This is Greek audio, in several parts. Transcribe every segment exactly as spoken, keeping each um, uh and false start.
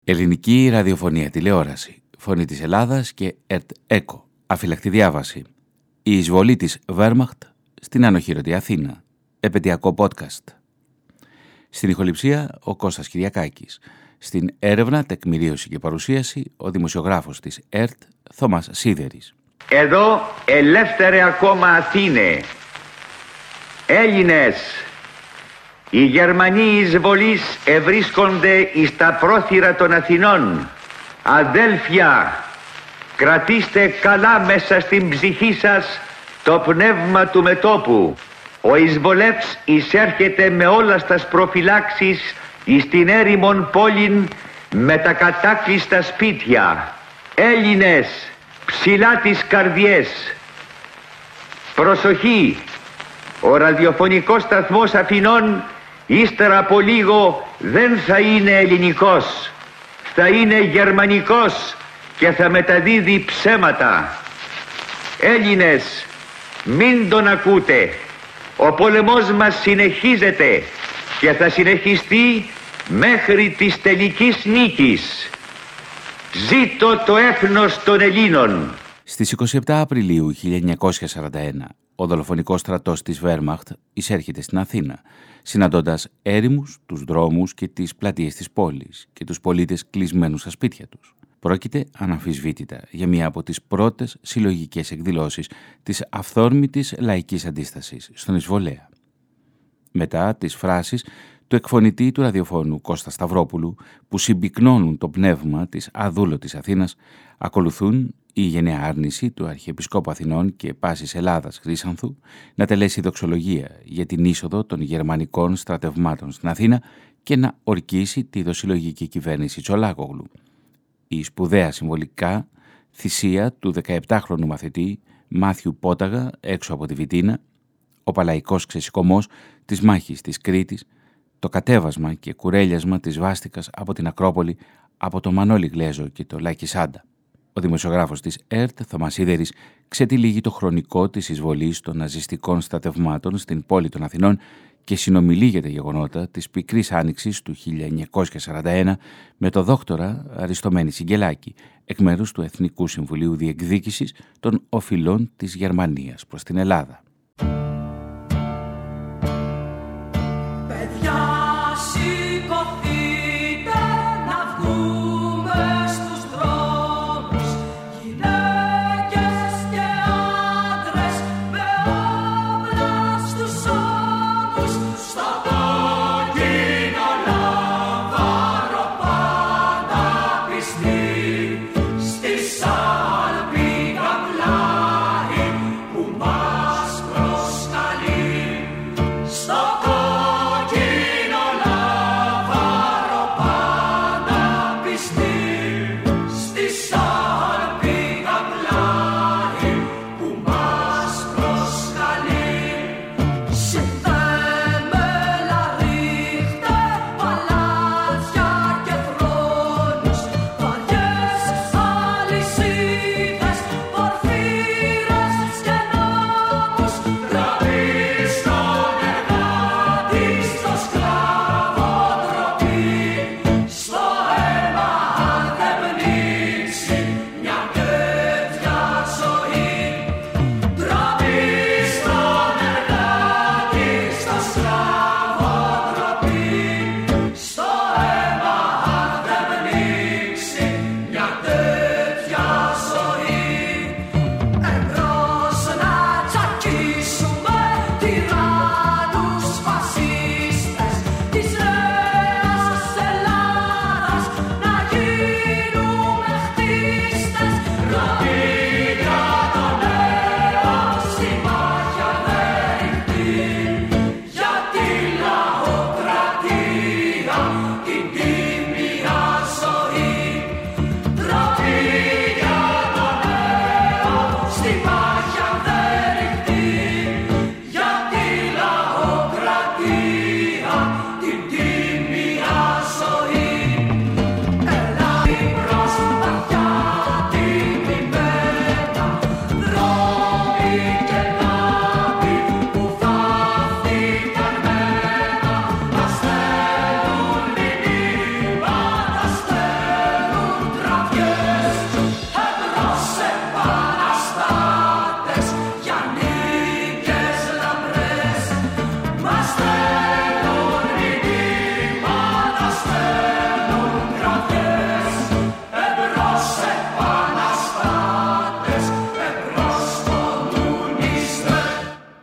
Ελληνική ραδιοφωνία, τηλεόραση, Φωνή της Ελλάδας και ΕΡΤ ΕΚΟ. Αφυλακτή διάβαση. Η εισβολή της Βέρμαχτ στην ανοχήρωτη Αθήνα. Επαιτειακό podcast. Στην ηχοληψία ο Κώστας Κυριακάκης. Στην έρευνα, τεκμηρίωση και παρουσίαση ο δημοσιογράφος της ΕΡΤ Θωμάς Σίδερης. Εδώ ελεύθερε ακόμα Αθήνε, Έλληνες, οι Γερμανοί εισβολείς ευρίσκονται εις τα πρόθυρα των Αθηνών. Αδέλφια, κρατήστε καλά μέσα στην ψυχή σας το πνεύμα του μετώπου. Ο εισβολεύς εισέρχεται με όλας τας προφυλάξεις εις την έρημον πόλην με τα κατάκλειστα σπίτια. Έλληνες, ψηλά τις καρδιές. Προσοχή, ο ραδιοφωνικός σταθμός Αθηνών ύστερα από λίγο δεν θα είναι ελληνικός, θα είναι γερμανικός και θα μεταδίδει ψέματα. Έλληνες, μην τον ακούτε. Ο πόλεμος μας συνεχίζεται και θα συνεχιστεί μέχρι της τελικής νίκης. Ζήτω το έθνος των Ελλήνων. Στις είκοσι επτά Απριλίου χίλια εννιακόσια σαράντα ένα, ο δολοφονικός στρατός της Βέρμαχτ εισέρχεται στην Αθήνα, συναντώντας έρημους τους δρόμους και τις πλατείες της πόλης και τους πολίτες κλεισμένους στα σπίτια τους. Πρόκειται αναμφισβήτητα για μία από τις πρώτες συλλογικές εκδηλώσεις της αυθόρμητης λαϊκής αντίστασης στον εισβολέα. Μετά τις φράσεις του εκφωνητή του ραδιοφώνου Κώστα Σταυρόπουλου που συμπυκνώνουν το πνεύμα της αδούλωτης Αθήνας, ακολουθούν η γενναία άρνηση του Αρχιεπισκόπου Αθηνών και Πάσης Ελλάδας Χρύσανθου να τελέσει δοξολογία για την είσοδο των γερμανικών στρατευμάτων στην Αθήνα και να ορκίσει τη δοσυλλογική κυβέρνηση Τσολάκογλου. Η σπουδαία συμβολικά θυσία του δεκαεπτάχρονου μαθητή Μάθιου Πόταγα έξω από τη Βιτίνα, ο παλαϊκός ξεσηκωμός της μάχης της Κρήτης, το κατέβασμα και κουρέλιασμα της βάστικας από την Ακρόπολη από το Μανώλη Γλέζο και το Λάκη Σάντα. Ο δημοσιογράφος της ΕΡΤ, Θωμάς Σίδερης, ξετυλίγει το χρονικό της εισβολής των ναζιστικών στρατευμάτων στην πόλη των Αθηνών και συνομιλεί για τα γεγονότα της Πικρής Άνοιξης του χίλια εννιακόσια σαράντα ένα με το δόκτορα Αριστομένη Σιγκελάκη, εκ μέρους του Εθνικού Συμβουλίου Διεκδίκησης των Οφειλών της Γερμανίας προς την Ελλάδα. Yeah.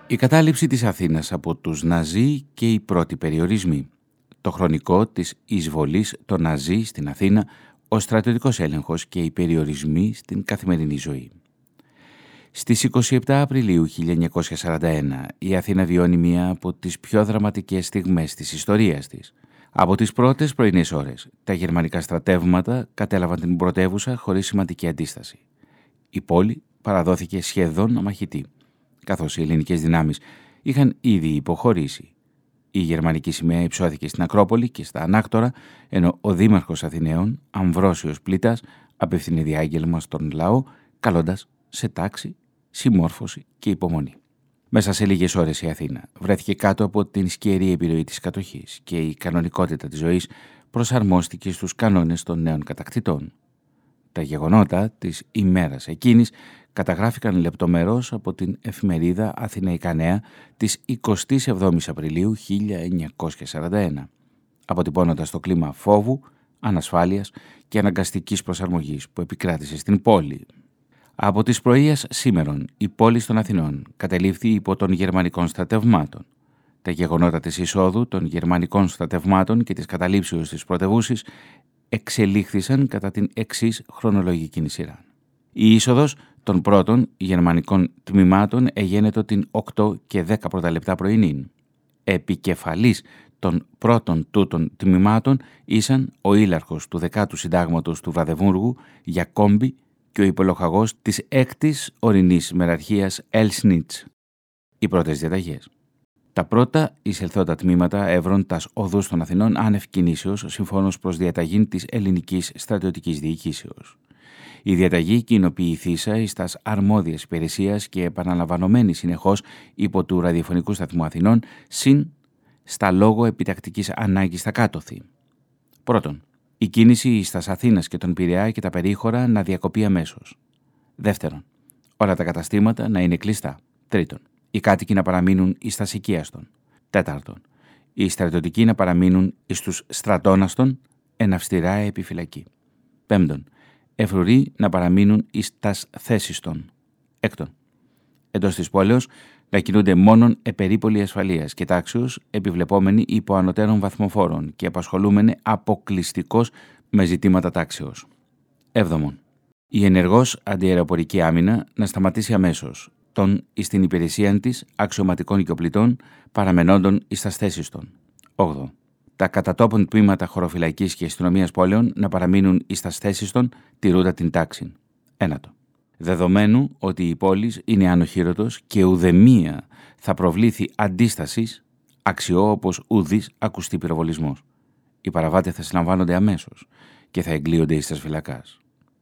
Η κατάληψη της Αθήνας από τους Ναζί και οι πρώτοι περιορισμοί. Το χρονικό της εισβολής των Ναζί στην Αθήνα, ο στρατιωτικός έλεγχος και οι περιορισμοί στην καθημερινή ζωή. Στις είκοσι επτά Απριλίου χίλια εννιακόσια σαράντα ένα η Αθήνα βιώνει μία από τις πιο δραματικές στιγμές της ιστορίας της. Από τις πρώτες πρωινές ώρες, τα γερμανικά στρατεύματα κατέλαβαν την πρωτεύουσα χωρίς σημαντική αντίσταση. Η πόλη παραδόθηκε σχεδόν αμαχητή, καθώς οι ελληνικές δυνάμεις είχαν ήδη υποχωρήσει. Η γερμανική σημαία υψώθηκε στην Ακρόπολη και στα Ανάκτορα, ενώ ο δήμαρχος Αθηναίων, Αμβρόσιος Πλήτας, απευθύνει διάγγελμα στον λαό, καλώντας σε τάξη, συμμόρφωση και υπομονή. Μέσα σε λίγες ώρες η Αθήνα βρέθηκε κάτω από την σκιερή επιρροή της κατοχής και η κανονικότητα της ζωής προσαρμόστηκε στους κανόνες των νέων κατακτητών. Τα γεγονότα της ημέρας εκείνης καταγράφηκαν λεπτομερώς από την εφημερίδα Αθηναϊκά Νέα της εικοστή εβδόμη Απριλίου χίλια εννιακόσια σαράντα ένα, αποτυπώνοντας το κλίμα φόβου, ανασφάλειας και αναγκαστικής προσαρμογής που επικράτησε στην πόλη. Από τις πρωίας σήμερον, η πόλη των Αθηνών κατελήφθη υπό των γερμανικών στρατευμάτων. Τα γεγονότα της εισόδου των γερμανικών στρατευμάτων και της καταλήψεως της πρωτευούσης εξελίχθησαν κατά την εξής χρονολογική σειρά. Η είσοδος των πρώτων γερμανικών τμήματων εγένετο την οκτώ και δέκα πρώτα λεπτά πρωινήν. Επικεφαλής των πρώτων τούτων τμήματων ήσαν ο ήλαρχος του δεκάτου συντάγματος του Βραδεβούργου Γιακόμπη και ο υπολοχαγός της έκτης ορεινής μεραρχίας Ελσνίτς. Οι πρώτες διαταγές. Τα πρώτα εισελθόντα τμήματα έβρον τας οδούς των Αθηνών άνευ κινήσεως συμφώνως προς διαταγήν της ελληνικής στρατιωτικής διοικήσεως. Η διαταγή κοινοποιηθήσα εις τας αρμόδιας υπηρεσίας και επαναλαμβανομένη συνεχώς υπό του ραδιοφωνικού σταθμού Αθηνών συν στα λόγω επιτακτικής ανάγκης στα κάτωθη. Πρώτον, η κίνηση εις τας Αθήνας και τον Πειραιά και τα περίχωρα να διακοπεί αμέσως. Δεύτερον, όλα τα καταστήματα να είναι κλειστά. Τρίτον, οι κάτοικοι να παραμείνουν εις τας οικίαστον. Τέταρτον, οι στρατιωτικοί να παραμείνουν εις τους στρατώναστον εν αυστηρά επιφυλακή. Πέμπτον, εφρουροί να παραμείνουν εις τας θέσεις των. Έκτον, εντός της πόλεως να κινούνται μόνον επερίπολοι ασφαλείας και τάξεως επιβλεπόμενοι υπό ανωτέρων βαθμοφόρων και απασχολούμενοι αποκλειστικώς με ζητήματα τάξεως. Έβδομον, η ενεργός αντιαεροπορική άμυνα να σταματήσει αμέσως των εις την υπηρεσία της αξιωματικών οικειοπλητών παραμενόντων εις τας θέσεις των. Όγδο, τα κατατόπων τμήματα χωροφυλακής και αστυνομίας πόλεων να παραμείνουν εις τας θέσεις των τηρούντα την τάξη. Ένατο. Δεδομένου ότι η πόλη είναι ανοχήρωτος και ουδεμία θα προβλήθει αντίστασης, αξιώ όπως ουδής ακουστεί πυροβολισμός. Οι παραβάτες θα συλλαμβάνονται αμέσως και θα εγκλείονται εις τας φυλακάς.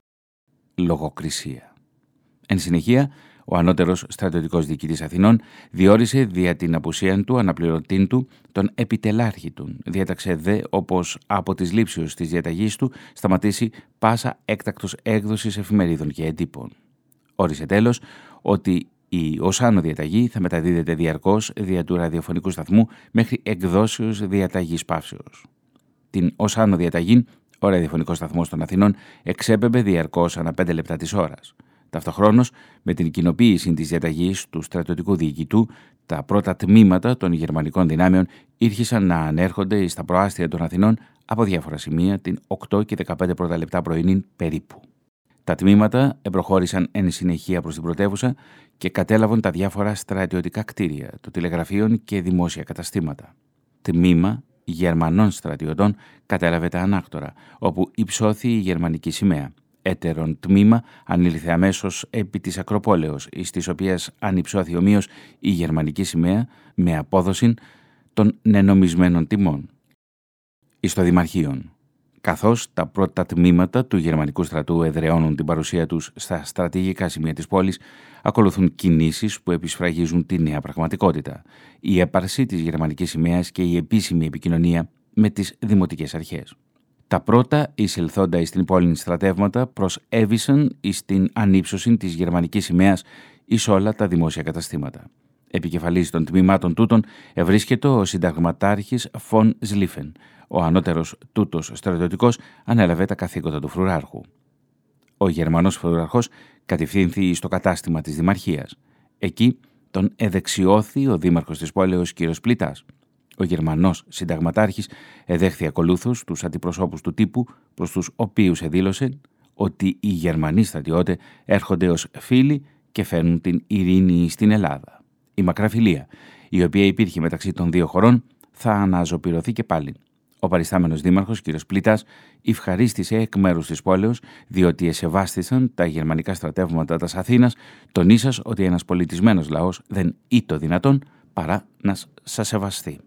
Λογοκρισία. Εν συνεχεία, ο ανώτερος στρατιωτικός διοικητής Αθηνών διόρισε δια την απουσίαν του αναπληρωτήν του τον επιτελάρχη του. Διέταξε δε όπως από τις λήψεως της διαταγής του σταματήσει πάσα έκτακτος έκδοσης εφημερίδων και εντύπων. Όρισε τέλος ότι η ως άνω διαταγή θα μεταδίδεται διαρκώς δια του ραδιοφωνικού σταθμού μέχρι εκδόσεως διαταγής παύσεως. Την ως άνω διαταγή ο ραδιοφωνικός σταθμός των Αθηνών εξέπεμπε διαρκώς ανά πέντε λεπτά της ώρας. Ταυτοχρόνως, με την κοινοποίηση της διαταγής του στρατιωτικού διοικητού, τα πρώτα τμήματα των γερμανικών δυνάμεων ήρχισαν να ανέρχονται στα προάστια των Αθηνών από διάφορα σημεία την οκτώ και δεκαπέντε πρώτα λεπτά πρωινήν περίπου. Τα τμήματα εμπροχώρησαν εν συνεχεία προς την πρωτεύουσα και κατέλαβαν τα διάφορα στρατιωτικά κτίρια, το τηλεγραφείων και δημόσια καταστήματα. Τμήμα Γερμανών στρατιωτών κατέλαβε τα Ανάκτορα, όπου υψώθη η γερμανική σημαία. Έτερον τμήμα ανήλθε αμέσως επί της Ακροπόλεως, εις της οποίας ανυψώθη ομοίως η γερμανική σημαία με απόδοση των νενομισμένων τιμών. Εις το Δημαρχείον, καθώς τα πρώτα τμήματα του γερμανικού στρατού εδραιώνουν την παρουσία τους στα στρατηγικά σημεία της πόλης, ακολουθούν κινήσεις που επισφραγίζουν τη νέα πραγματικότητα, η έπαρση της γερμανικής σημαίας και η επίσημη επικοινωνία με τις δημοτικές αρχές. Τα πρώτα εισελθόντα εις την πόλη στρατεύματα προσέβησαν εις την ανύψωση της γερμανικής σημαίας εις όλα τα δημόσια καταστήματα. Επικεφαλής των τμήματων τούτων ευρίσκεται ο συνταγματάρχης Φον Ζλίφεν. Ο ανώτερος τούτος στρατιωτικός ανέλαβε τα καθήκοντα του φρουράρχου. Ο Γερμανός φρουράρχος κατευθύνθη στο κατάστημα της Δημαρχίας. Εκεί Τον εδεξιώθη ο δήμαρχος της πόλεως κ. Πλητάς. Ο Γερμανός συνταγματάρχης εδέχθη ακολούθως τους αντιπροσώπους του τύπου, προς τους οποίους εδήλωσε ότι οι Γερμανοί στρατιώτες έρχονται ως φίλοι και φέρνουν την ειρήνη στην Ελλάδα. Η μακρά φιλία, η οποία υπήρχε μεταξύ των δύο χωρών, θα αναζωπηρωθεί και πάλι. Ο παριστάμενος δήμαρχος κ. Πλητάς ευχαρίστησε εκ μέρους της πόλεως, διότι εσεβάστησαν τα γερμανικά στρατεύματα της Αθήνας, τονίσας ότι ένας πολιτισμένος λαός δεν ήτο δυνατόν παρά να σας σεβαστεί.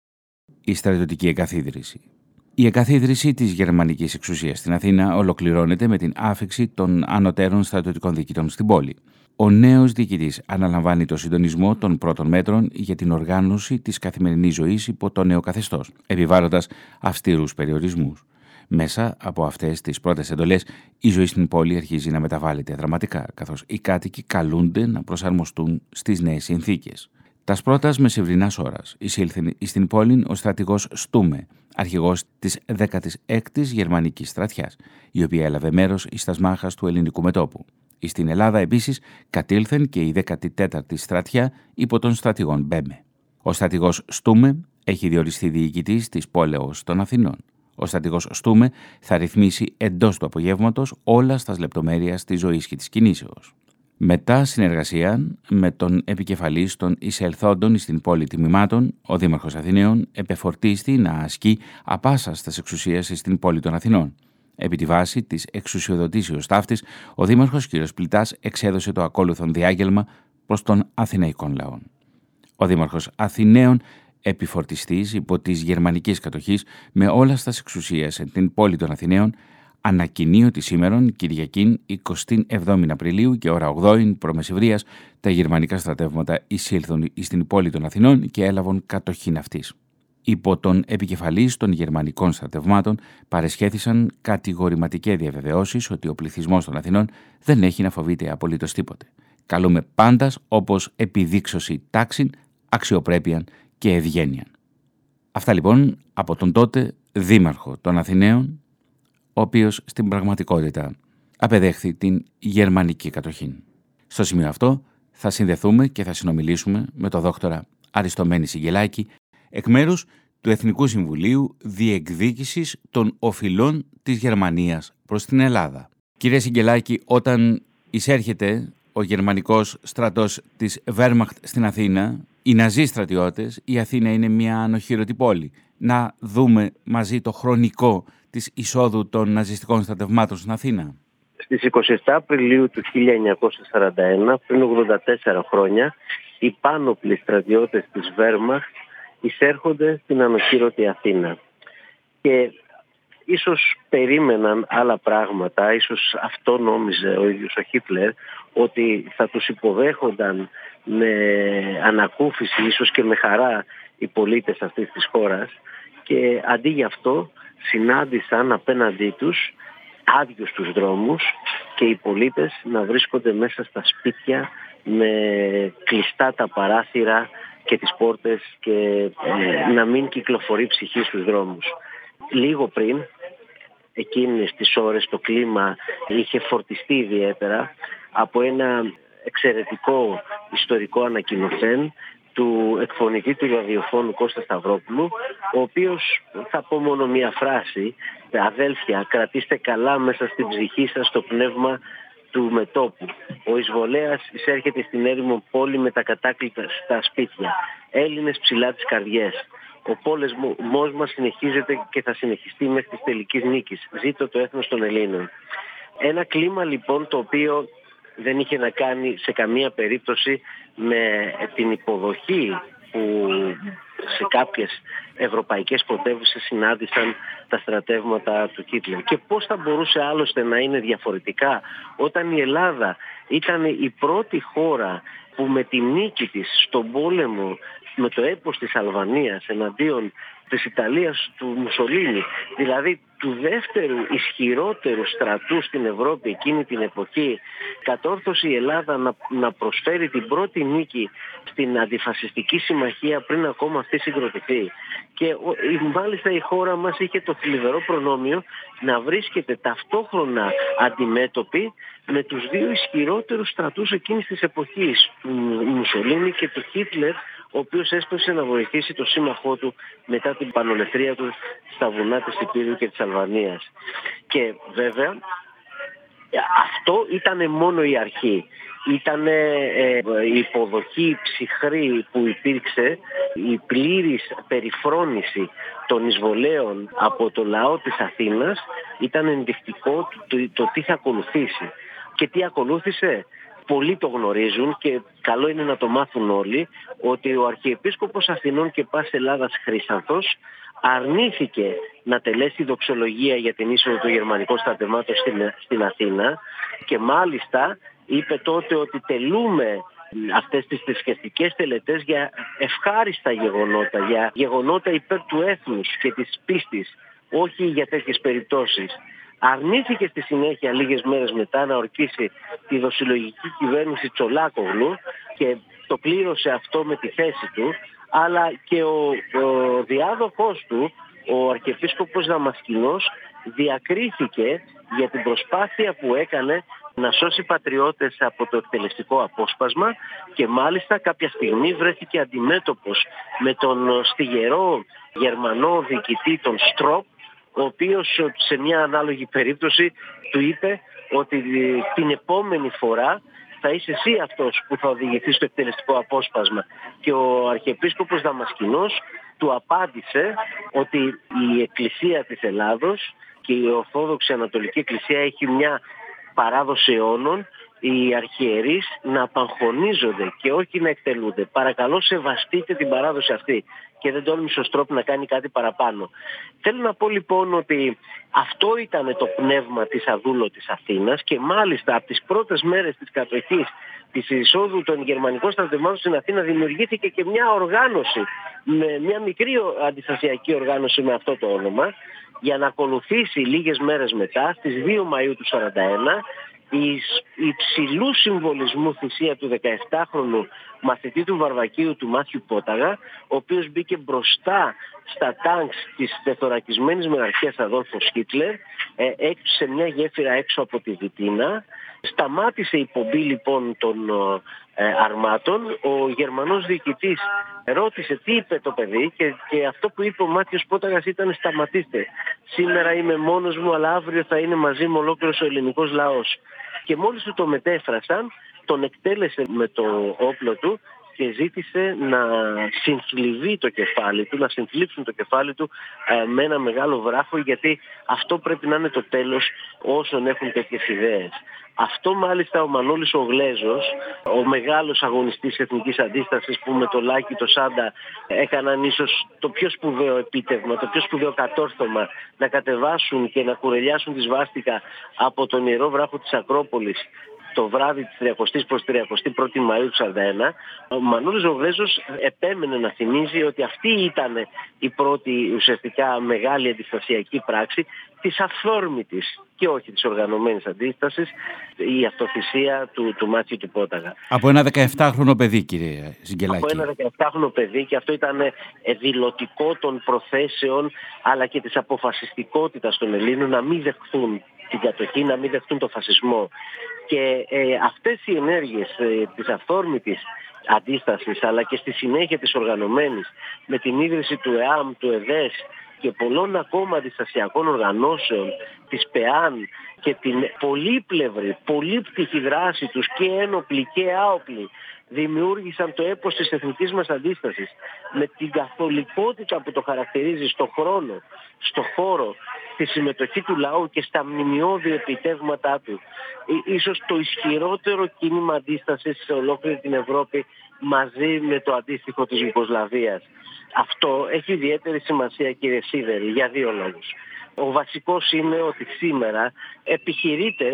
Η στρατιωτική εγκαθίδρυση. Η εγκαθίδρυση της γερμανικής εξουσίας στην Αθήνα ολοκληρώνεται με την άφιξη των ανωτέρων στρατιωτικών διοικητών στην πόλη. Ο νέος διοικητής αναλαμβάνει το συντονισμό των πρώτων μέτρων για την οργάνωση της καθημερινής ζωής υπό το νέο καθεστώς, επιβάλλοντας αυστηρούς περιορισμούς. Μέσα από αυτές τις πρώτες εντολές, η ζωή στην πόλη αρχίζει να μεταβάλλεται δραματικά, καθώς οι κάτοικοι καλούνται να προσαρμοστούν στις νέες συνθήκες. Τας πρώτας μεσημβρινάς ώρας εισήλθε στην πόλη ο στρατηγός Στούμε, αρχηγός της δέκατης έκτης Γερμανικής στρατιάς, η οποία έλαβε μέρος εις τας μάχας του ελληνικού μετώπου. Στην Ελλάδα επίσης κατήλθεν και η δέκατη τέταρτη στρατιά υπό των στρατηγών Μπέμε. Ο στρατηγός Στούμε έχει διοριστεί διοικητής της πόλεως των Αθηνών. Ο στρατηγός Στούμε θα ρυθμίσει εντός του απογεύματος όλα στα λεπτομέρειας της ζωής και της κινήσεως. Μετά συνεργασία με τον επικεφαλής των εισελθόντων στην πόλη τιμημάτων, ο Δήμαρχος Αθηναίων επεφορτίστη να ασκεί απάσαστας εξουσίας στην πόλη των Αθηνών. Επί τη βάση της εξουσιοδοτήσεως ταύτης, ο Δήμαρχος κ. Πλητάς εξέδωσε το ακόλουθον διάγγελμα προς τον Αθηναϊκόν λαόν. Ο Δήμαρχος Αθηναίων, επιφορτιστής υπό της γερμανικής κατοχής με όλα στας εξουσίας εν την πόλη των Αθηναίων, ανακοινεί ότι σήμερον Κυριακήν εικοστή εβδόμη Απριλίου και ώρα ογδόη προμεσηβρίας τα γερμανικά στρατεύματα εισήλθουν στην πόλη των Αθηνών και έλαβαν κατοχήν αυτής. Υπό τον επικεφαλής των γερμανικών στρατευμάτων παρεσχέθησαν κατηγορηματικές διαβεβαιώσεις ότι ο πληθυσμός των Αθηνών δεν έχει να φοβείται απολύτως τίποτε. Καλούμε πάντας όπως επιδείξωση τάξην, αξιοπρέπειαν και ευγένειαν. Αυτά λοιπόν από τον τότε δήμαρχο των Αθηναίων, ο οποίος στην πραγματικότητα απεδέχθη την γερμανική κατοχή. Στο σημείο αυτό θα συνδεθούμε και θα συνομιλήσουμε με τον δόκτορα Αριστομένη Συγγελάκη, εκ μέρους του Εθνικού Συμβουλίου Διεκδίκησης των Οφειλών της Γερμανίας προς την Ελλάδα. Κύριε Συγγελάκη, όταν εισέρχεται ο γερμανικός στρατός της Wehrmacht στην Αθήνα, οι ναζί στρατιώτες, η Αθήνα είναι μια ανοχήρωτη πόλη. Να δούμε μαζί το χρονικό της εισόδου των ναζιστικών στρατευμάτων στην Αθήνα. Στις εικοστή εβδόμη Απριλίου του χίλια εννιακόσια σαράντα ένα, πριν ογδόντα τέσσερα χρόνια, οι πάνωπλοι στρατιώτες της Wehrmacht εισέρχονται στην ανοχήρωτη Αθήνα. Και ίσως περίμεναν άλλα πράγματα, ίσως αυτό νόμιζε ο ίδιος ο Χίτλερ, ότι θα τους υποδέχονταν με ανακούφιση, ίσως και με χαρά, οι πολίτες αυτής της χώρας, και αντί γι' αυτό συνάντησαν απέναντί τους άδειους τους δρόμους και οι πολίτες να βρίσκονται μέσα στα σπίτια με κλειστά τα παράθυρα και τις πόρτες και ε, να μην κυκλοφορεί ψυχή στους δρόμους. Λίγο πριν, εκείνες τις ώρες, το κλίμα είχε φορτιστεί ιδιαίτερα από ένα εξαιρετικό ιστορικό ανακοινωθέν του εκφωνητή του ραδιοφώνου Κώστα Σταυρόπουλου, ο οποίος, θα πω μόνο μία φράση: «Αδέλφια, κρατήστε καλά μέσα στην ψυχή σας το πνεύμα του μετώπου. Ο εισβολέας εισέρχεται στην έρημο πόλη με τα κατάκλητα στα σπίτια. Έλληνες ψηλά τις καρδιές. Ο πόλεμος μας συνεχίζεται και θα συνεχιστεί μέχρι της τελικής νίκης. Ζήτω το έθνος των Ελλήνων». Ένα κλίμα λοιπόν το οποίο δεν είχε να κάνει σε καμία περίπτωση με την υποδοχή που σε κάποιες ευρωπαϊκές πρωτεύουσες συνάντησαν τα στρατεύματα του Χίτλερ. Και πώς θα μπορούσε άλλωστε να είναι διαφορετικά όταν η Ελλάδα ήταν η πρώτη χώρα που με τη νίκη της στον πόλεμο με το έπος της Αλβανίας εναντίον της Ιταλίας του Μουσολίνι, δηλαδή του δεύτερου ισχυρότερου στρατού στην Ευρώπη εκείνη την εποχή, κατόρθωσε η Ελλάδα να, να προσφέρει την πρώτη νίκη στην αντιφασιστική συμμαχία πριν ακόμα αυτή συγκροτηθεί. Και μάλιστα η χώρα μας είχε το θλιβερό προνόμιο να βρίσκεται ταυτόχρονα αντιμέτωπη με τους δύο ισχυρότερους στρατούς εκείνης της εποχής, του Μουσολίνι και του Χίτλερ, ο οποίος έσπευσε να βοηθήσει το σύμμαχό του μετά την πανολεθρία του στα βουνά της Υπήρου και της Αλβανίας. Και βέβαια αυτό ήταν μόνο η αρχή. Ήταν ε, η υποδοχή ψυχρή που υπήρξε, η πλήρης περιφρόνηση των εισβολέων από το λαό της Αθήνας ήταν ενδεικτικό το, το, το τι θα ακολουθήσει. Και τι ακολούθησε? Πολλοί το γνωρίζουν και καλό είναι να το μάθουν όλοι, ότι ο Αρχιεπίσκοπος Αθηνών και Πάσης Ελλάδας Χρύσανθος αρνήθηκε να τελέσει δοξολογία για την είσοδο των γερμανικών στρατευμάτων στην, στην Αθήνα και μάλιστα είπε τότε ότι τελούμε αυτές τις θρησκευτικές τελετές για ευχάριστα γεγονότα, για γεγονότα υπέρ του έθνους και της πίστης, όχι για τέτοιες περιπτώσεις. Αρνήθηκε στη συνέχεια λίγες μέρες μετά να ορκίσει τη δοσυλλογική κυβέρνηση Τσολάκογλου και το πλήρωσε αυτό με τη θέση του, αλλά και ο, ο διάδοχός του, ο Αρχιεπίσκοπος Δαμασκηνός, διακρίθηκε για την προσπάθεια που έκανε να σώσει πατριώτες από το εκτελεστικό απόσπασμα και μάλιστα κάποια στιγμή βρέθηκε αντιμέτωπος με τον στιγερό Γερμανό διοικητή τον Στρόπ, ο οποίος σε μια ανάλογη περίπτωση του είπε ότι την επόμενη φορά θα είσαι εσύ αυτός που θα οδηγηθεί στο εκτελεστικό απόσπασμα. Και ο Αρχιεπίσκοπος Δαμασκηνός του απάντησε ότι η Εκκλησία της Ελλάδος και η Ορθόδοξη Ανατολική Εκκλησία έχει μια παράδοση αιώνων, οι αρχιερείς να απαγχωνίζονται και όχι να εκτελούνται. Παρακαλώ σεβαστείτε την παράδοση αυτή. Και δεν τόλμησε ο Στρόπ να κάνει κάτι παραπάνω. Θέλω να πω λοιπόν ότι αυτό ήταν το πνεύμα της αδούλωτης Αθήνας και μάλιστα από τις πρώτες μέρες της κατοχής της εισόδου των γερμανικών στρατευμάτων στην Αθήνα δημιουργήθηκε και μια οργάνωση, με μια μικρή αντιστασιακή οργάνωση με αυτό το όνομα, για να ακολουθήσει λίγες μέρες μετά, στις δύο Μαΐου του σαράντα ένα, η υψηλού συμβολισμού θυσία του δεκαεπτάχρονου μαθητή του Βαρβακίου του Μάθιου Πόταγα, ο οποίος μπήκε μπροστά στα τάγκς της τεθωρακισμένης μοναρχίας Αδόλφος Χίτλερ, ε, έκτισε μια γέφυρα έξω από τη Βιτίνα, σταμάτησε η πομπή λοιπόν των ε, αρμάτων. Ο Γερμανός διοικητής ρώτησε τι είπε το παιδί και, και αυτό που είπε ο Μάθιος Πόταγας ήταν σταματήστε. Σήμερα είμαι μόνος μου, αλλά αύριο θα είναι μαζί μου ολόκληρος ο ελληνικός λαός. Και μόλις του το μετέφρασαν, τον εκτέλεσε με το όπλο του και ζήτησε να συνθλιβεί το κεφάλι του, να συνθλίψουν το κεφάλι του ε, με ένα μεγάλο βράχο, γιατί αυτό πρέπει να είναι το τέλος όσων έχουν τέτοιες ιδέες. Αυτό μάλιστα ο Μανώλης ο Γλέζος, ο μεγάλος αγωνιστής εθνικής αντίστασης που με το Λάκη το Σάντα έκαναν ίσως το πιο σπουδαίο επίτευγμα, το πιο σπουδαίο κατόρθωμα να κατεβάσουν και να κουρελιάσουν τη σβάστηκα από τον ιερό βράχο της Ακρόπολης το βράδυ της τριακοστής προς τριακοστή πρώτη Μαΐου του σαράντα ένα, ο Μανώλης ο Γλέζος επέμενε να θυμίζει ότι αυτή ήταν η πρώτη ουσιαστικά μεγάλη αντιστασιακή πράξη της αυθόρμητης και όχι της οργανωμένης αντίστασης, η αυτοθυσία του, του Μάτσιου του Πόταγα. Από ένα δεκαεπτάχρονο παιδί, κύριε Συγγελάκη. Από ένα δεκαεπτάχρονο παιδί, και αυτό ήταν δηλωτικό των προθέσεων αλλά και της αποφασιστικότητας των Ελλήνων να μην δεχθούν την κατοχή, να μην δεχτούν το φασισμό. Και ε, αυτές οι ενέργειες ε, της αυθόρμητης αντίστασης αλλά και στη συνέχεια της οργανωμένης με την ίδρυση του ΕΑΜ, του ΕΔΕΣ και πολλών ακόμα αντιστασιακών οργανώσεων της ΠΕΑΝ και την πολύπλευρη, πολύπτυχη δράση τους και ένοπλη και άοπλη δημιούργησαν το έπος της εθνικής μας αντίστασης με την καθολικότητα που το χαρακτηρίζει στο χρόνο, στο χώρο, στη συμμετοχή του λαού και στα μνημειώδη επιτεύγματά του. Ίσως το ισχυρότερο κίνημα αντίστασης σε ολόκληρη την Ευρώπη μαζί με το αντίστοιχο της Ιουγκοσλαβίας. Αυτό έχει ιδιαίτερη σημασία, κύριε Σίδερη, για δύο λόγους. Ο βασικός είναι ότι σήμερα επιχειρείται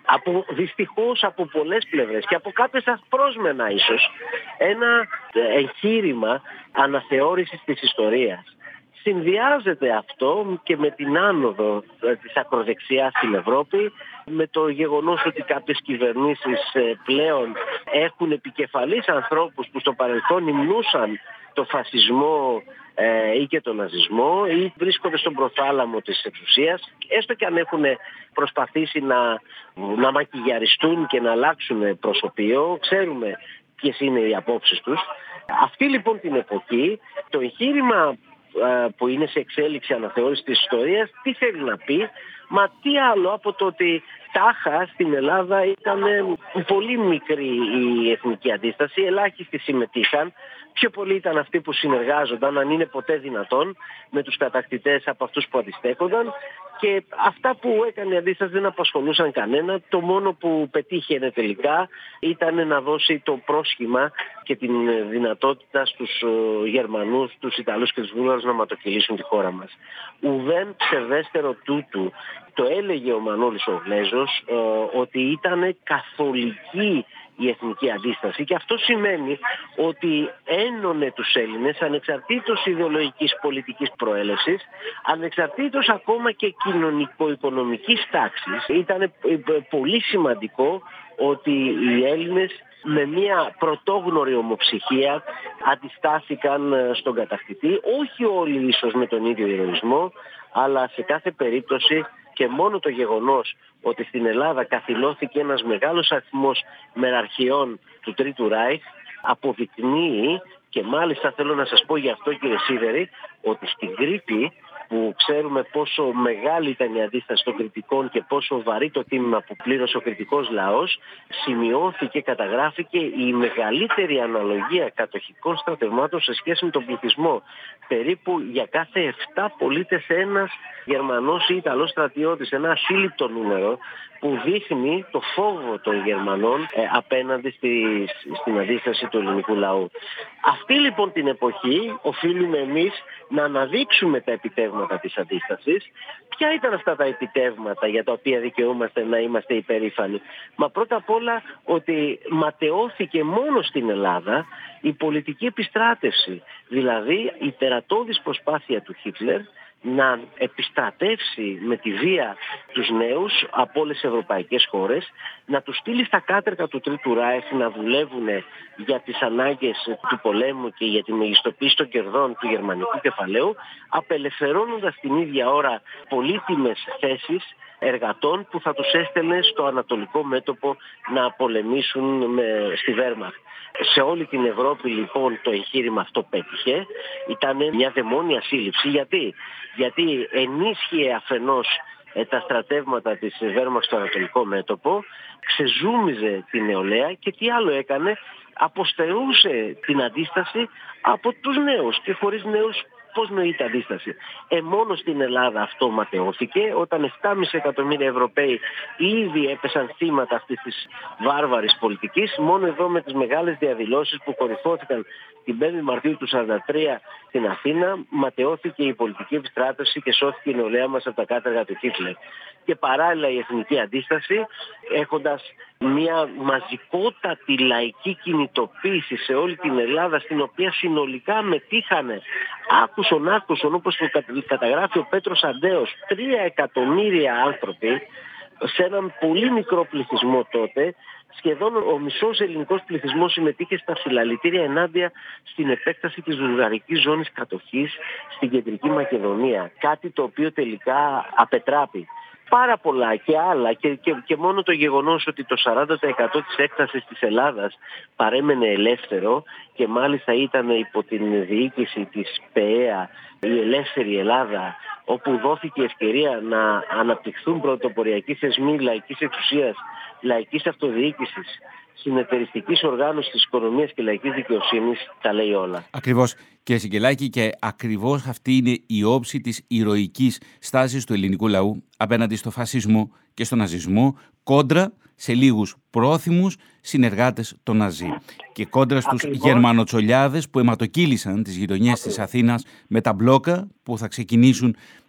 από, δυστυχώς από πολλές πλευρές και από κάποιες ασπρόσμενα ίσως, ένα εγχείρημα αναθεώρησης της ιστορίας. Συνδυάζεται αυτό και με την άνοδο της ακροδεξιάς στην Ευρώπη, με το γεγονός ότι κάποιες κυβερνήσεις πλέον έχουν επικεφαλής ανθρώπους που στο παρελθόν υμνούσαν το φασισμό ε, ή και τον ναζισμό ή βρίσκονται στον προθάλαμο της εξουσίας, έστω και αν έχουν προσπαθήσει να, να μακιγιαριστούν και να αλλάξουν προσωπείο, ξέρουμε ποιες είναι οι απόψεις τους. Αυτή λοιπόν την εποχή, το εγχείρημα που είναι σε εξέλιξη αναθεώρηση της ιστορίας, τι θέλει να πει? Μα τι άλλο από το ότι τάχα στην Ελλάδα ήταν πολύ μικρή η εθνική αντίσταση, ελάχιστοι συμμετείχαν, πιο πολλοί ήταν αυτοί που συνεργάζονταν, αν είναι ποτέ δυνατόν, με τους κατακτητές από αυτούς που αντιστέκονταν, και αυτά που έκανε η αντίσταση δεν απασχολούσαν κανένα. Το μόνο που πετύχαινε τελικά ήταν να δώσει το πρόσχημα και την δυνατότητα στους Γερμανούς, τους Ιταλούς και τους Βούλγαρους να ματοκυλήσουν τη χώρα μας. Ουδέν ψευδέστερο τούτου. Το έλεγε ο Μανώλης ο Γλέζος ε, ότι ήταν καθολική η εθνική αντίσταση, και αυτό σημαίνει ότι ένωνε τους Έλληνες ανεξαρτήτως ιδεολογικής πολιτικής προέλευσης, ανεξαρτήτως ακόμα και κοινωνικο-οικονομικής τάξης. Ήταν πολύ σημαντικό ότι οι Έλληνες με μια πρωτόγνωρη ομοψυχία αντιστάθηκαν στον κατακτητή, όχι όλοι ίσως με τον ίδιο ηρωισμό, αλλά σε κάθε περίπτωση και μόνο το γεγονός ότι στην Ελλάδα καθυλώθηκε ένας μεγάλος αριθμός μεραρχιών του Τρίτου Ράιχ αποδεικνύει, και μάλιστα θέλω να σας πω γι' αυτό κύριε Σίδερη, ότι στην Κρήτη, που ξέρουμε πόσο μεγάλη ήταν η αντίσταση των Κρητικών και πόσο βαρύ το τίμημα που πλήρωσε ο κρητικός λαός, σημειώθηκε, καταγράφηκε η μεγαλύτερη αναλογία κατοχικών στρατευμάτων σε σχέση με τον πληθυσμό. Περίπου για κάθε επτά πολίτες ένας Γερμανός ή Ιταλός στρατιώτης, ένα ασύλληπτο νούμερο που δείχνει το φόβο των Γερμανών ε, απέναντι στη, στην αντίσταση του ελληνικού λαού. Αυτή λοιπόν την εποχή οφείλουμε εμείς να αναδείξουμε τα επιτεύγματα της αντίστασης. Ποια ήταν αυτά τα επιτεύγματα για τα οποία δικαιούμαστε να είμαστε υπερήφανοι? Μα πρώτα απ' όλα ότι ματαιώθηκε μόνο στην Ελλάδα η πολιτική επιστράτευση, δηλαδή η τερατώδης προσπάθεια του Χίτλερ να επιστρατεύσει με τη βία τους νέους από όλες τις ευρωπαϊκές χώρες, να τους στείλει στα κάτρκα του Τρίτου Ράιχ να δουλεύουν για τις ανάγκες του πολέμου και για τη μεγιστοποίηση των κερδών του γερμανικού κεφαλαίου, απελευθερώνοντας την ίδια ώρα πολύτιμες θέσεις εργατών που θα τους έστελνε στο ανατολικό μέτωπο να πολεμήσουν με, στη Βέρμαχτ. Σε όλη την Ευρώπη λοιπόν το εγχείρημα αυτό πέτυχε. Ήταν μια δαιμόνια σύλληψη. Γιατί, Γιατί ενίσχυε αφενός ε, τα στρατεύματα της Βέρμαχτ στο ανατολικό μέτωπο, ξεζούμιζε την νεολαία και τι άλλο έκανε? Αποστερούσε την αντίσταση από τους νέους, και χωρίς νέους πώς νοείται αντίσταση? Ε, μόνο στην Ελλάδα αυτό ματαιώθηκε, όταν επτά κόμμα πέντε εκατομμύρια Ευρωπαίοι ήδη έπεσαν θύματα αυτής της βάρβαρης πολιτικής. Μόνο εδώ με τις μεγάλες διαδηλώσεις που κορυφώθηκαν την πέμπτη Μαρτίου του χίλια εννιακόσια σαράντα τρία στην Αθήνα, ματαιώθηκε η πολιτική επιστράτευση και σώθηκε η νεολαία μας από τα κάτεργα του Χίτλερ. Και παράλληλα η εθνική αντίσταση, έχοντας μια μαζικότατη λαϊκή κινητοποίηση σε όλη την Ελλάδα, στην οποία συνολικά μετήχανε άκουσον άκουσον, όπως το καταγράφει ο Πέτρος Αντέος, τρία εκατομμύρια άνθρωποι σε έναν πολύ μικρό πληθυσμό τότε. Σχεδόν ο μισός ελληνικός πληθυσμός συμμετείχε στα συλλαλητήρια ενάντια στην επέκταση της βουλγαρικής ζώνης κατοχής στην Κεντρική Μακεδονία. Κάτι το οποίο τελικά απετράπη. Πάρα πολλά και άλλα, και, και, και μόνο το γεγονός ότι το σαράντα τοις εκατό της έκτασης της Ελλάδας παρέμενε ελεύθερο, και μάλιστα ήταν υπό την διοίκηση της ΠΕΕΑ, η ελεύθερη Ελλάδα, όπου δόθηκε ευκαιρία να αναπτυχθούν πρωτοποριακοί θεσμοί λαϊκής εξουσίας, λαϊκής αυτοδιοίκησης, συνεταιριστικής οργάνωσης της οικονομίας και λαϊκής δικαιοσύνης, τα λέει όλα. Ακριβώς, κύριε Σικελάκη, και ακριβώς αυτή είναι η όψη της ηρωικής στάσης του ελληνικού λαού απέναντι στο φασισμό και στο ναζισμό, κόντρα σε λίγους πρόθυμους συνεργάτες των Ναζί και κόντρα στους Ακριβώς. γερμανοτσολιάδες που αιματοκύλησαν τις γειτονιές της Αθήνας με τα μπλόκα που θα ξεκινήσουν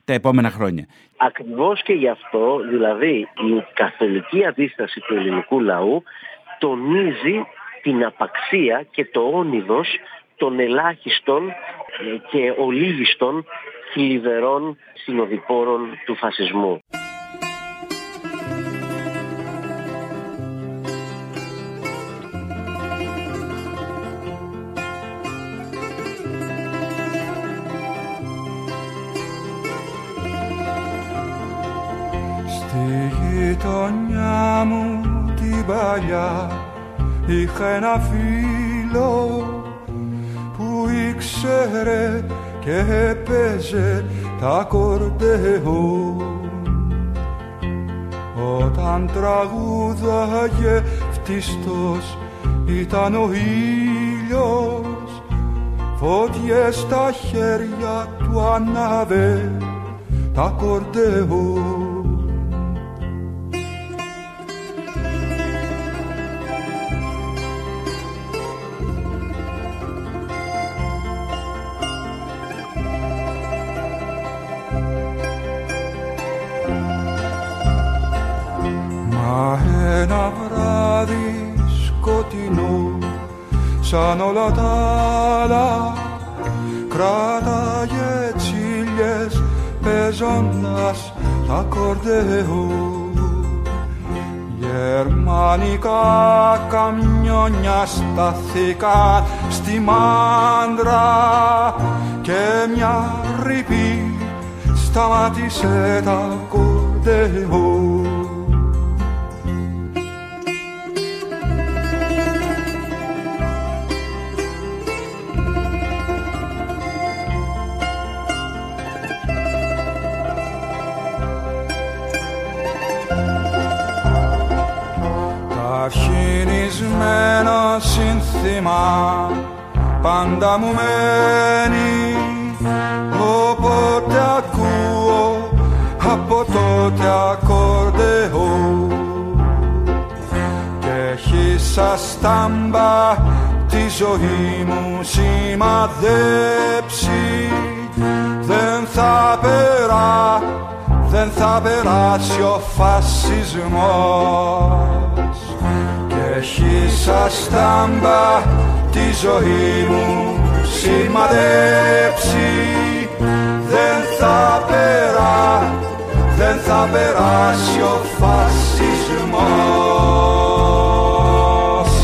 τα επόμενα χρόνια. Ακριβώς και γι' αυτό, δηλαδή, η καθολική αντίσταση του ελληνικού λαού τονίζει την απαξία και το όνειδος των ελάχιστων και ολίγιστων θλιβερών συνοδοιπόρων του φασισμού. Στη γειτονιά μου την παλιά είχα ένα φίλο που ήξερε και έπαιζε τα ακορντεόν. Όταν τραγούδαγε φτιστός ήταν ο ήλιος, φωτιές στα χέρια του ανάβε τα ακορντεόν. Ένα βράδυ σκοτεινό σαν όλα τα άλλα κράταγε τσίλιες παίζοντας τα ακορντεόν. Γερμανικά καμιόνια σταθήκαν στη Μάντρα και μια ρηπή σταμάτησε τα ακορντεόν. Αρχινισμένο σύνθημα πάντα μου μένει, όποτε ακούω από τότε ακορντεόν. Και έχει σαν στάμπα τη ζωή μου σημαδέψει, δεν θα περά, δεν θα περάσει ο φασισμός. Έχει σαν στάμπα τη ζωή μου σημαδέψει, δεν θα περά, δεν θα περάσει ο φασισμός.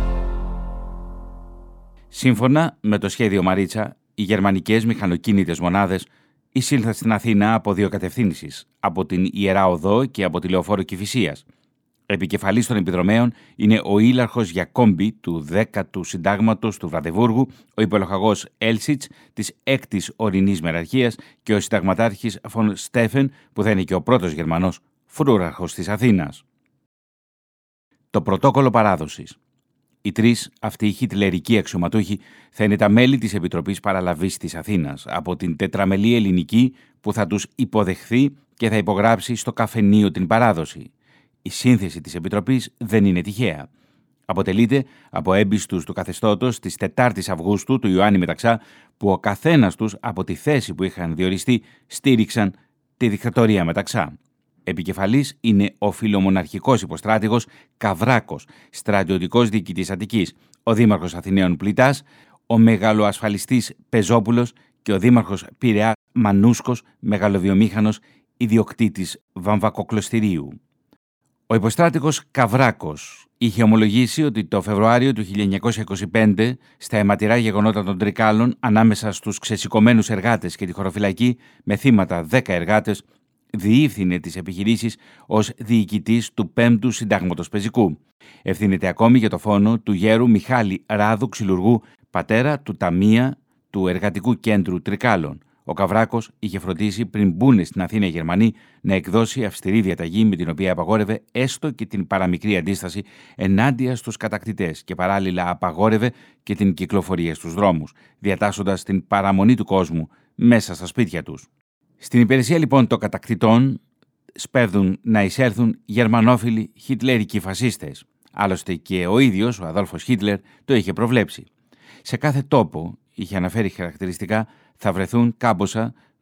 Σύμφωνα με το σχέδιο Μαρίτσα, οι γερμανικές μηχανοκίνητες μονάδες εισήλθαν στην Αθήνα από δύο κατευθύνσεις, από την Ιερά Οδό και από τη Λεωφόρο Κηφισίας. Επικεφαλής των επιδρομέων είναι ο ήλαρχος Γιακόμπη του δέκατου Συντάγματος του Βραδεβούργου, ο υπολοχαγός Έλσιτς της έκτης Ορεινής Μεραρχίας και ο συνταγματάρχης Φον Στέφεν, που θα είναι και ο πρώτος Γερμανός φρούραρχος της Αθήνας. Το πρωτόκολλο παράδοσης. Οι τρεις αυτοί οι χιτλερικοί αξιωματούχοι θα είναι τα μέλη της Επιτροπής Παραλαβής της Αθήνας από την τετραμελή ελληνική που θα τους υποδεχθεί και θα υπογράψει στο καφενείο την παράδοση. Η σύνθεση της Επιτροπής δεν είναι τυχαία. Αποτελείται από έμπιστους του καθεστώτος της τετάρτης Αυγούστου του Ιωάννη Μεταξά, που ο καθένας τους από τη θέση που είχαν διοριστεί στήριξαν τη δικτατορία Μεταξά. Επικεφαλής είναι ο φιλομοναρχικός υποστράτηγος Καβράκος, στρατιωτικός διοικητής Αττικής, ο δήμαρχος Αθηναίων Πλητάς, ο μεγαλοασφαλιστής Πεζόπουλος και ο δήμαρχος Πειραιά Μανούσκος, μεγαλοβιομήχανος ιδιοκτήτης βαμβακοκλωστηρίου. Ο υποστράτηγος Καβράκος είχε ομολογήσει ότι το Φεβρουάριο του χίλια εννιακόσια είκοσι πέντε, στα αιματηρά γεγονότα των Τρικάλων, ανάμεσα στους ξεσηκωμένους εργάτες και τη χωροφυλακή, με θύματα δέκα εργάτες, διεύθυνε τις επιχειρήσεις ως διοικητής του πέμπτου Συντάγματος Πεζικού. Ευθύνεται ακόμη για το φόνο του γέρου Μιχάλη Ράδου Ξυλουργού, πατέρα του ταμεία του Εργατικού Κέντρου Τρικάλων. Ο Καβράκος είχε φροντίσει πριν μπουν στην Αθήνα οι Γερμανοί να εκδώσει αυστηρή διαταγή με την οποία απαγόρευε έστω και την παραμικρή αντίσταση ενάντια στους κατακτητές και παράλληλα απαγόρευε και την κυκλοφορία στους δρόμους, διατάσσοντας την παραμονή του κόσμου μέσα στα σπίτια τους. Στην υπηρεσία λοιπόν των κατακτητών σπέβδουν να εισέλθουν γερμανόφιλοι χιτλερικοί φασίστες. Άλλωστε και ο ίδιος, ο Αδόλφος Χίτλερ, το είχε προβλέψει. Σε κάθε τόπο, είχε αναφέρει χαρακτηριστικά, θα βρεθούν κάμποσα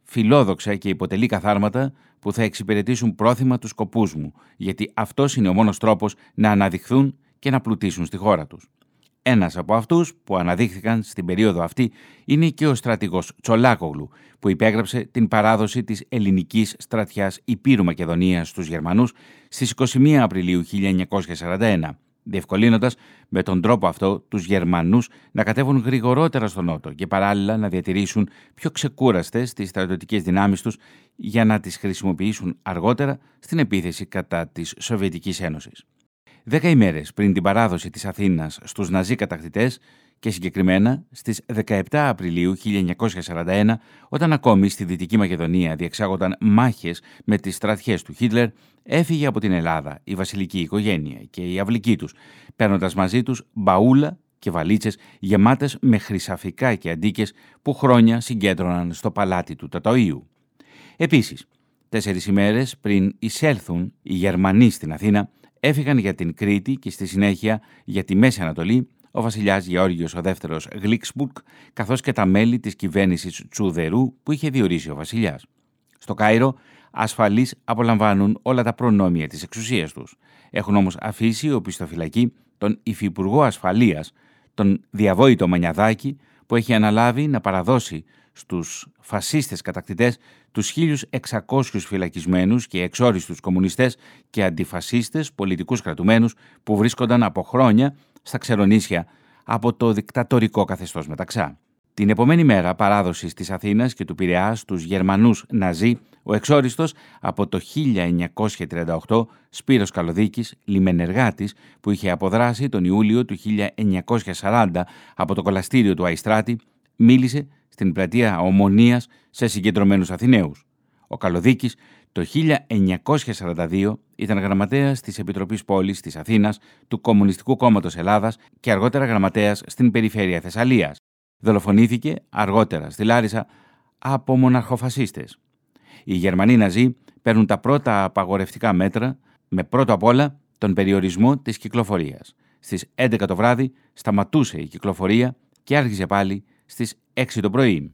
φιλόδοξα και υποτελή καθάρματα που θα εξυπηρετήσουν πρόθυμα τους σκοπούς μου, γιατί αυτός είναι ο μόνος τρόπος να αναδειχθούν και να πλουτίσουν στη χώρα τους. Ένας από αυτούς που αναδείχθηκαν στην περίοδο αυτή είναι και ο στρατηγός Τσολάκογλου, που υπέγραψε την παράδοση της ελληνικής στρατιάς Υπήρου Μακεδονίας στους Γερμανούς στις είκοσι μία Απριλίου χίλια εννιακόσια σαράντα ένα, διευκολύνοντας με τον τρόπο αυτό τους Γερμανούς να κατέβουν γρηγορότερα στον Νότο και παράλληλα να διατηρήσουν πιο ξεκούραστες τις στρατιωτικές δυνάμεις τους για να τις χρησιμοποιήσουν αργότερα στην επίθεση κατά της Σοβιετικής Ένωσης. Δέκα ημέρες πριν την παράδοση της Αθήνας στους Ναζί κατακτητές και συγκεκριμένα στις δεκαεπτά Απριλίου χίλια εννιακόσια σαράντα ένα, όταν ακόμη στη Δυτική Μακεδονία διεξάγονταν μάχες με τις στρατιές του Χίτλερ, έφυγε από την Ελλάδα η βασιλική οικογένεια και οι αυλικοί τους, παίρνοντας μαζί τους μπαούλα και βαλίτσες γεμάτες με χρυσαφικά και αντίκες που χρόνια συγκέντρωναν στο παλάτι του Τατοΐου. Επίσης, τέσσερις ημέρες πριν εισέλθουν οι Γερμανοί στην Αθήνα, έφυγαν για την Κρήτη και στη συνέχεια για τη Μέση Ανατολή ο βασιλιάς Γεώργιος ο δεύτερος Γλίξμπουργκ, καθώς και τα μέλη της κυβέρνησης Τσουδερού που είχε διορίσει ο βασιλιάς. Στο Κάιρο, ασφαλείς απολαμβάνουν όλα τα προνόμια της εξουσίας τους. Έχουν όμως αφήσει οπισθοφυλακή τον υφυπουργό ασφαλείας, τον διαβόητο Μανιαδάκη, που έχει αναλάβει να παραδώσει στους φασίστες κατακτητές τους χίλιους εξακόσιους φυλακισμένους και εξόριστους κομμουνιστές και αντιφασίστες πολιτικούς κρατουμένους που βρίσκονταν από χρόνια στα ξερονήσια από το δικτατορικό καθεστώς Μεταξά. Την επομένη μέρα παράδοσης της Αθήνας και του Πειραιά στους Γερμανούς Ναζί, ο εξόριστος από το χίλια εννιακόσια τριάντα οκτώ Σπύρος Καλωδίκης, λιμενεργάτης που είχε αποδράσει τον Ιούλιο του χίλια εννιακόσια σαράντα από το κολαστήριο του Αϊστράτη, μίλησε στην πλατεία Ομονίας σε συγκεντρωμένους Αθηναίους. Ο Καλωδίκης το χίλια εννιακόσια σαράντα δύο ήταν γραμματέας της Επιτροπής Πόλης της Αθήνας του Κομμουνιστικού Κόμματος Ελλάδας και αργότερα γραμματέας στην περιφέρεια Θεσσαλίας. Δολοφονήθηκε αργότερα στη Λάρισα από μοναρχοφασίστες. Οι Γερμανοί Ναζί παίρνουν τα πρώτα απαγορευτικά μέτρα με πρώτο απ' όλα τον περιορισμό της κυκλοφορίας. Στις έντεκα το βράδυ σταματούσε η κυκλοφορία και άρχισε πάλι στις έξι το πρωί.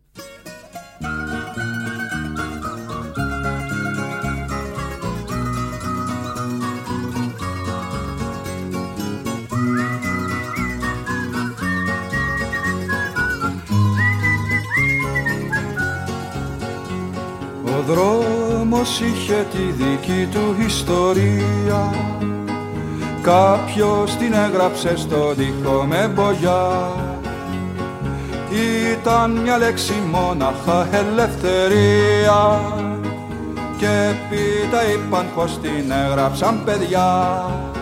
Ο δρόμος είχε τη δική του ιστορία, κάποιος την έγραψε στον τοίχο με μπογιά. Ήταν μια λέξη μόναχα, ελευθερία, και έπειτα είπαν πως την έγραψαν παιδιά.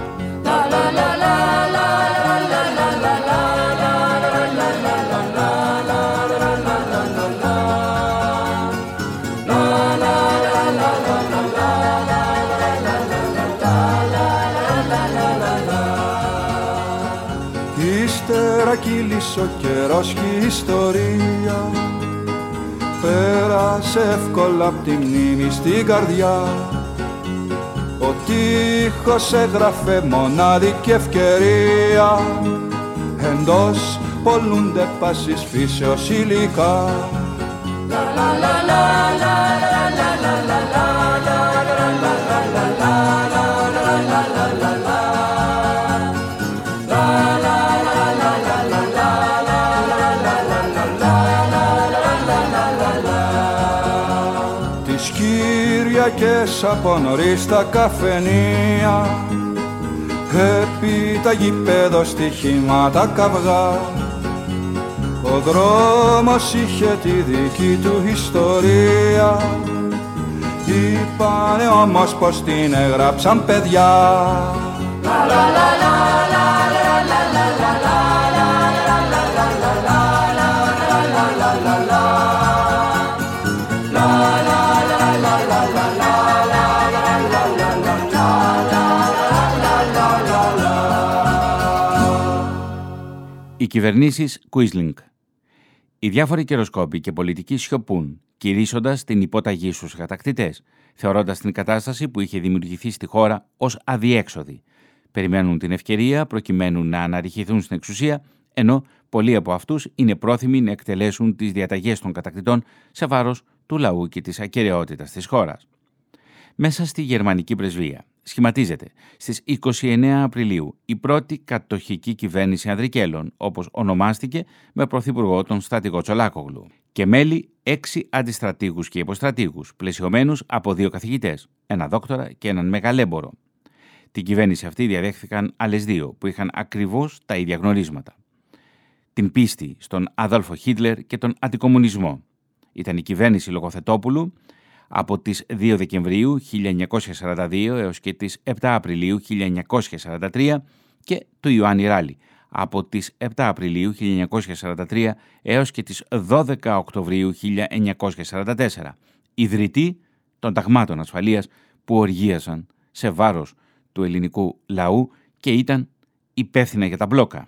Ύστερα κύλησε ο καιρός και η ιστορία πέρασε εύκολα απ' τη μνήμη στην καρδιά. Ο τείχος έγραφε μονάδικη ευκαιρία, εντός πολλούνται πάσης φύσεως υλικά. Κυριακές από νωρίς τα καφενεία, επί τα γηπέδο στοιχήματα καυγά. Ο δρόμος είχε τη δική του ιστορία, είπανε όμως πως την έγραψαν παιδιά. Οι κυβερνήσεις Κουίσλινγκ. Οι διάφοροι καιροσκόποι και πολιτικοί σιωπούν, κηρύσσοντας την υπόταγή στους κατακτητές, θεωρώντας την κατάσταση που είχε δημιουργηθεί στη χώρα ως αδιέξοδη. Περιμένουν την ευκαιρία προκειμένου να αναρριχηθούν στην εξουσία, ενώ πολλοί από αυτούς είναι πρόθυμοι να εκτελέσουν τις διαταγές των κατακτητών σε βάρος του λαού και της ακεραιότητας της χώρας. Μέσα στη γερμανική πρεσβεία σχηματίζεται στις είκοσι εννέα Απριλίου η πρώτη κατοχική κυβέρνηση Ανδρικέλων, όπως ονομάστηκε, με πρωθυπουργό τον στρατηγό Τσολάκογλου, και μέλη έξι αντιστρατήγους και υποστρατήγους, πλαισιωμένους από δύο καθηγητές, ένα δόκτορα και έναν μεγαλέμπορο. Την κυβέρνηση αυτή διαδέχθηκαν άλλες δύο που είχαν ακριβώς τα ίδια γνωρίσματα. Την πίστη στον Αδόλφο Χίτλερ και τον αντικομμουνισμό. Ήταν η κυβέρνηση Λογοθετόπουλου από τις δύο Δεκεμβρίου χίλια εννιακόσια σαράντα δύο έως και τις επτά Απριλίου χίλια εννιακόσια σαράντα τρία και του Ιωάννη Ράλη από τις επτά Απριλίου χίλια εννιακόσια σαράντα τρία έως και τις δώδεκα Οκτωβρίου χίλια εννιακόσια σαράντα τέσσερα, ιδρυτή των ταγμάτων ασφαλείας που οργίασαν σε βάρος του ελληνικού λαού και ήταν υπεύθυνα για τα μπλόκα.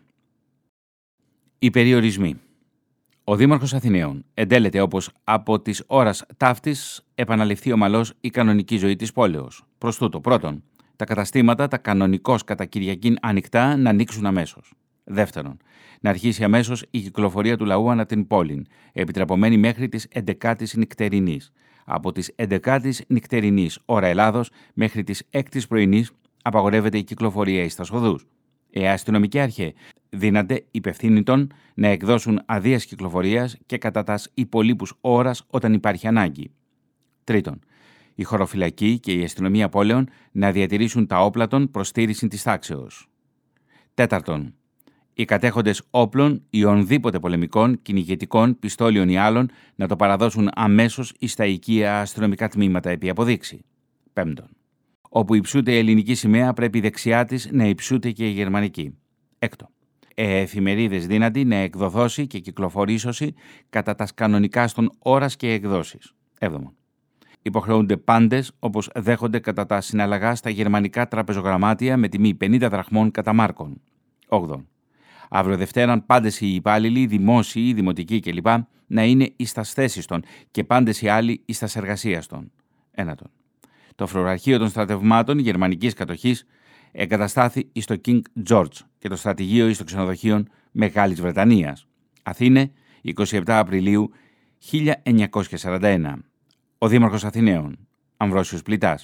Οι περιορισμοί. Ο Δήμαρχος Αθηναίων εντέλεται όπως από της ώρας ταύτης επαναληφθεί ομαλώς η κανονική ζωή της πόλεως. Προς τούτο, πρώτον, τα καταστήματα, τα κανονικώς κατά Κυριακήν ανοιχτά, να ανοίξουν αμέσως. Δεύτερον, να αρχίσει αμέσως η κυκλοφορία του λαού ανά την πόλη, επιτρεπωμένη μέχρι τις έντεκατης νυκτερινής. Από τις έντεκατης νυκτερινής ώρα Ελλάδος μέχρι τις έκτης πρωινής απαγορεύεται η κυκλοφορία εις τα οδούς. Οι αστυνομικοί αρχαίοι δύναται υπευθύνητον να εκδώσουν αδείας κυκλοφορίας και κατά τας υπολείπους ώρας όταν υπάρχει ανάγκη. Τρίτον, η χωροφυλακή και η αστυνομία πόλεων να διατηρήσουν τα όπλα των προς στήρηση της τάξεως. Τέταρτον, οι κατέχοντες όπλων ή ονδήποτε πολεμικών, κυνηγετικών, πιστόλιων ή άλλων να το παραδώσουν αμέσως εις τα οικεία αστυνομικά τμήματα επί αποδείξη. Πέμπτον, όπου υψούται η ελληνική σημαία πρέπει δεξιά της να υψούται και η γερμανική. Έκτο, ε, εφημερίδες δύνατη να εκδοθώσει και κυκλοφορήσωση κατά τας κανονικά στον ώρας και εκδόσεις. Έβδομον, υποχρεούνται πάντες όπως δέχονται κατά τα συναλλαγά στα γερμανικά τραπεζογραμμάτια με τιμή πενήντα δραχμών κατά μάρκων. Όγδον, αύριο Δευτέραν πάντες οι υπάλληλοι, δημόσιοι, δημοτικοί κλπ. Να είναι εις τας θέσεις των και πάντες οι άλλοι εις τας εργασίας των. Ένατον, το φρουραρχείο των στρατευμάτων γερμανικής κατοχής εγκαταστάθη εις το King George και το στρατηγείο εις το ξενοδοχείο Μεγάλης Βρετανίας. Αθήνε, εικοστή εβδόμη Απριλίου χίλια εννιακόσια σαράντα ένα. Ο Δήμαρχος Αθηναίων, Αμβρόσιος Πλητάς.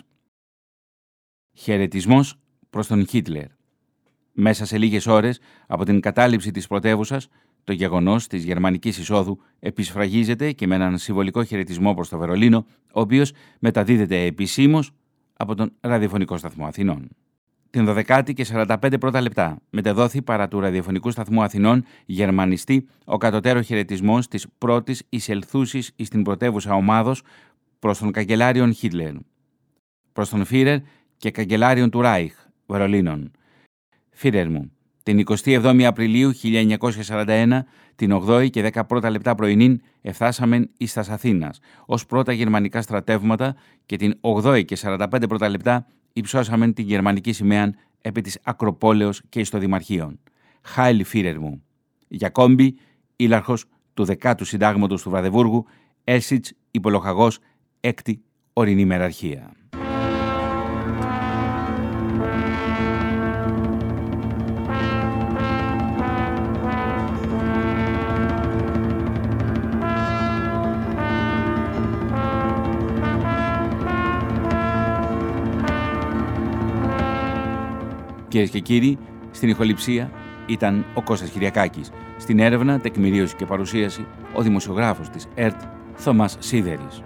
Χαιρετισμός προς τον Χίτλερ. Μέσα σε λίγες ώρες από την κατάληψη της πρωτεύουσας, το γεγονός της γερμανικής εισόδου επισφραγίζεται και με έναν συμβολικό χαιρετισμό προς το Βερολίνο, ο οποίος μεταδίδεται επισήμως από τον ραδιοφωνικό σταθμό Αθηνών. Την δωδεκάτη και σαράντα πέντε πρώτα λεπτά μετεδόθη παρά του ραδιοφωνικού σταθμού Αθηνών γερμανιστή ο κατωτέρω χαιρετισμός της πρώτης εισελθούσης εις την πρωτεύουσα ομάδος προς τον καγκελάριον Χίτλερ, προς τον Φίρερ και καγκελάριον του Ράιχ, Βερολίνων. Φίρερ μου, την εικοστή εβδόμη Απριλίου χίλια εννιακόσια σαράντα ένα, την ογδόη και δέκα πρώτα λεπτά πρωινήν, εφτάσαμεν εις τας Αθήνας, ως πρώτα γερμανικά στρατεύματα και την ογδόη και σαράντα πέντε πρώτα λεπτά υψώσαμεν την γερμανική σημαία επί της Ακροπόλεως και εις το Δημαρχείον. Χάιλ Φίρερ μου. Γιακόμπι, ήλαρχος του δεκάτου συντάγματος του Βραδεβούργου, Έλσιτς, υπολοχαγός, έκτη ορεινή μεραρχία. Κυρίες και κύριοι, στην ηχοληψία ήταν ο Κώστας Κυριακάκης. Στην έρευνα, τεκμηρίωση και παρουσίαση, ο δημοσιογράφος της ΕΡΤ, Θωμάς Σίδερης.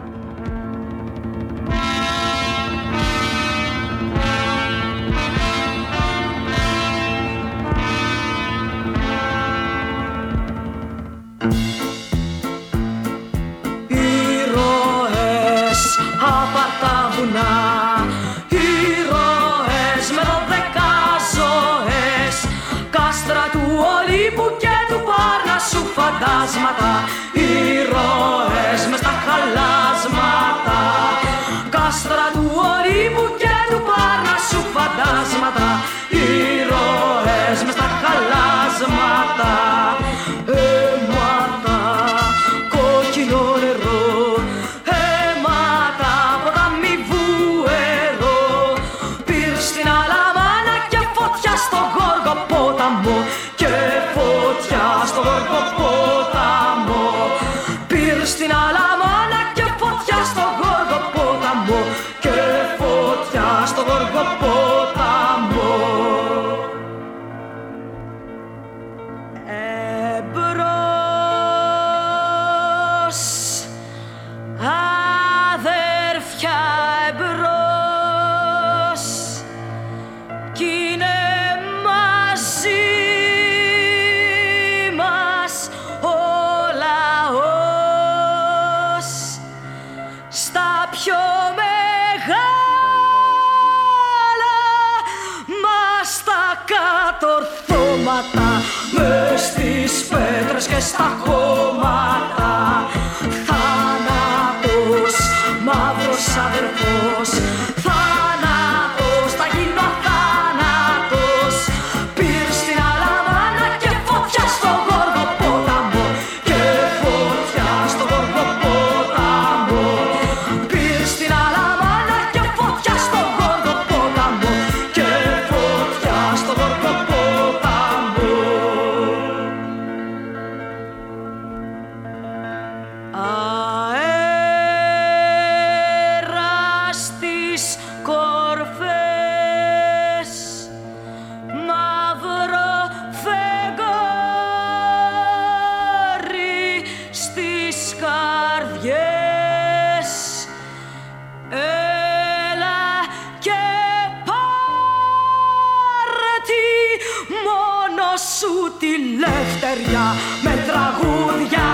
Ήρωες απ' τα βουνά, και του Πάρνασσου φαντάσματα, ήρωες μες στα χαλάσματα. Κάστρα του Ορύπου και του Πάρνασσου φαντάσματα, ήρωες μες στα χαλάσματα. Αίματα, κόκκινο νερό, αίματα, ποτάμι βουερό. Πυρ στην Αλαβάνα και φωτιά στο Γόργο ποταμό, και φωτιά στο Γόργο ποταμό. κατορθώματα μες στις πέτρες και στα χώματα. Θάνατος, μαύρος αδερφός, θάνατος, θα γίνω αθάνατος. Πήρ' στην Αλαμάνα και φωτιά στο Γοργοπόταμο, και φωτιά στο Γοργοπόταμο. Πήρ' στην Αλαμάνα και φωτιά στο Γοργοπόταμο, και φωτιά στο Γοργοπόταμο. Αέρα στις κορφές, μαύρο φεγγάρι στις καρδιές. Έλα και πάρε τη μόνο σου τη λευτεριά, με τραγούδια